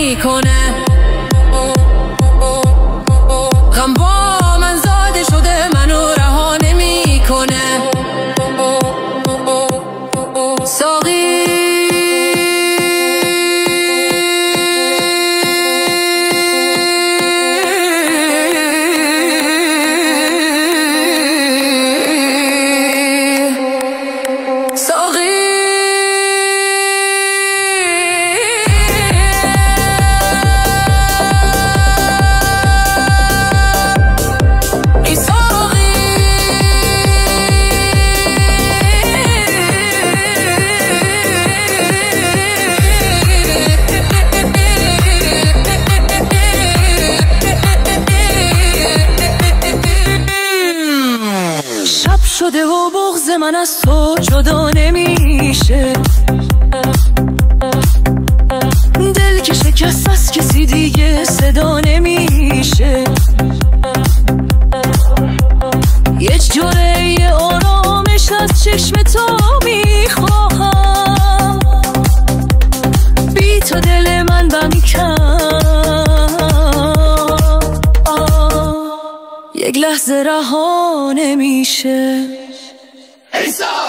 میکنه، غم با من زاده شده منو رها نمیکنه. ساقی شده و بغض من از تو جدا نمیشه، دل که شکست از کسی دیگه صدا نمیشه. یه جوره آرامش از چشم تو میخواهم، بی تو دل من بمی کن، یک لحظه رها نمیشه.